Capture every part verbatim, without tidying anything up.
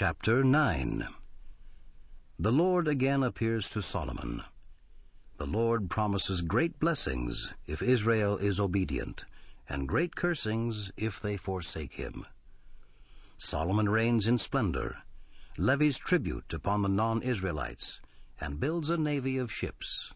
Chapter nine. The Lord again appears to Solomon. The Lord promises great blessings if Israel is obedient, and great cursings if they forsake him. Solomon reigns in splendor, levies tribute upon the non-Israelites, and builds a navy of ships.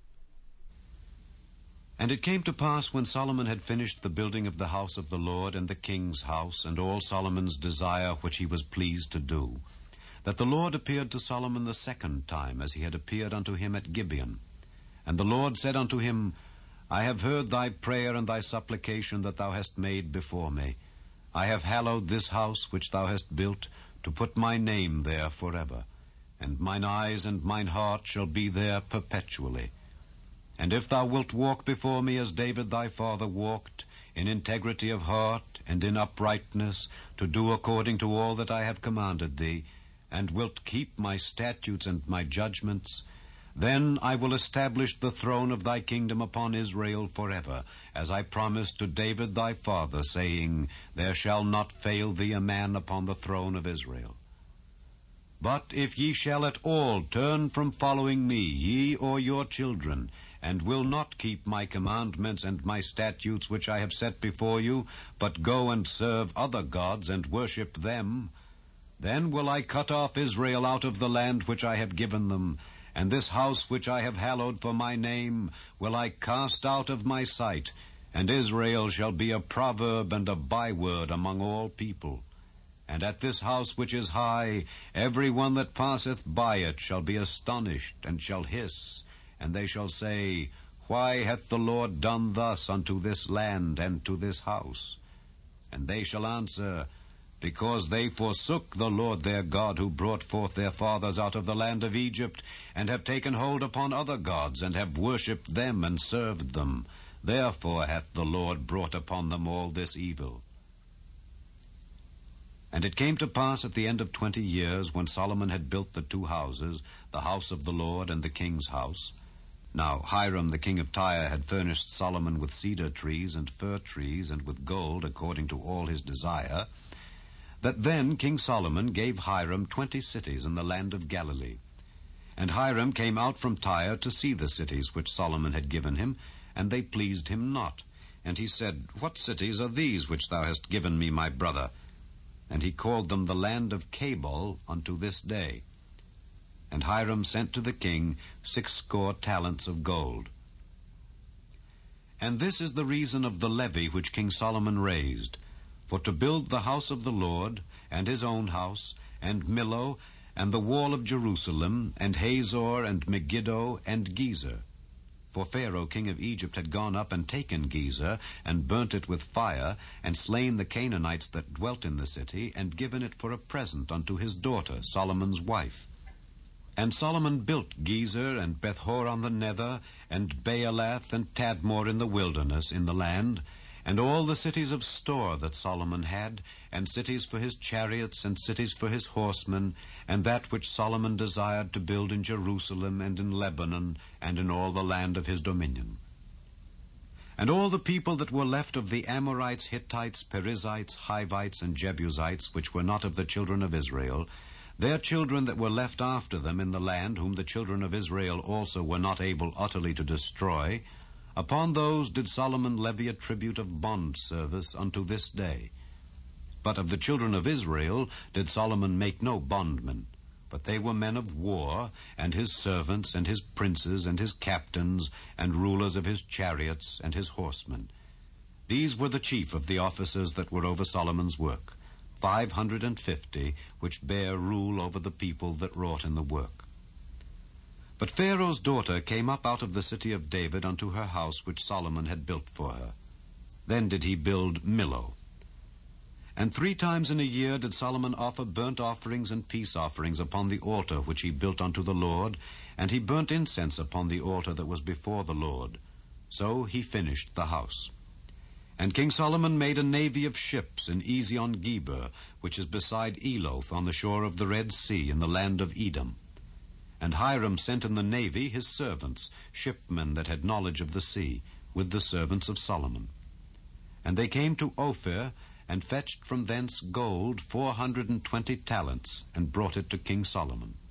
And it came to pass, when Solomon had finished the building of the house of the Lord and the king's house, and all Solomon's desire which he was pleased to do, that the Lord appeared to Solomon the second time, as he had appeared unto him at Gibeon. And the Lord said unto him, I have heard thy prayer and thy supplication that thou hast made before me. I have hallowed this house which thou hast built, to put my name there forever. And mine eyes and mine heart shall be there perpetually. And if thou wilt walk before me as David thy father walked, in integrity of heart and in uprightness, to do according to all that I have commanded thee, and wilt keep my statutes and my judgments, then I will establish the throne of thy kingdom upon Israel forever, as I promised to David thy father, saying, There shall not fail thee a man upon the throne of Israel. But if ye shall at all turn from following me, ye or your children, and will not keep my commandments and my statutes which I have set before you, but go and serve other gods and worship them, then will I cut off Israel out of the land which I have given them, and this house which I have hallowed for my name will I cast out of my sight, and Israel shall be a proverb and a byword among all people. And at this house which is high, every one that passeth by it shall be astonished, and shall hiss, and they shall say, Why hath the Lord done thus unto this land and to this house? And they shall answer, Because they forsook the Lord their God, who brought forth their fathers out of the land of Egypt, and have taken hold upon other gods, and have worshipped them and served them. Therefore hath the Lord brought upon them all this evil. And it came to pass at the end of twenty years, when Solomon had built the two houses, the house of the Lord and the king's house. Now Hiram the king of Tyre had furnished Solomon with cedar trees and fir trees, and with gold, according to all his desire, that then King Solomon gave Hiram twenty cities in the land of Galilee. And Hiram came out from Tyre to see the cities which Solomon had given him, and they pleased him not. And he said, What cities are these which thou hast given me, my brother? And he called them the land of Cabul unto this day. And Hiram sent to the king six score talents of gold. And this is the reason of the levy which King Solomon raised, for to build the house of the Lord, and his own house, and Millo, and the wall of Jerusalem, and Hazor, and Megiddo, and Gezer. For Pharaoh king of Egypt had gone up and taken Gezer, and burnt it with fire, and slain the Canaanites that dwelt in the city, and given it for a present unto his daughter, Solomon's wife. And Solomon built Gezer, and Bethhoron the nether, and Baalath, and Tadmor in the wilderness, in the land, and all the cities of store that Solomon had, and cities for his chariots, and cities for his horsemen, and that which Solomon desired to build in Jerusalem, and in Lebanon, and in all the land of his dominion. And all the people that were left of the Amorites, Hittites, Perizzites, Hivites, and Jebusites, which were not of the children of Israel, their children that were left after them in the land, whom the children of Israel also were not able utterly to destroy, upon those did Solomon levy a tribute of bond service unto this day. But of the children of Israel did Solomon make no bondmen, but they were men of war, and his servants, and his princes, and his captains, and rulers of his chariots, and his horsemen. These were the chief of the officers that were over Solomon's work, five hundred and fifty, which bare rule over the people that wrought in the work. But Pharaoh's daughter came up out of the city of David unto her house which Solomon had built for her. Then did he build Millo. And three times in a year did Solomon offer burnt offerings and peace offerings upon the altar which he built unto the Lord, and he burnt incense upon the altar that was before the Lord. So he finished the house. And King Solomon made a navy of ships in Ezion Geber, which is beside Eloth, on the shore of the Red Sea, in the land of Edom. And Hiram sent in the navy his servants, shipmen that had knowledge of the sea, with the servants of Solomon. And they came to Ophir, and fetched from thence gold four hundred and twenty talents, and brought it to King Solomon.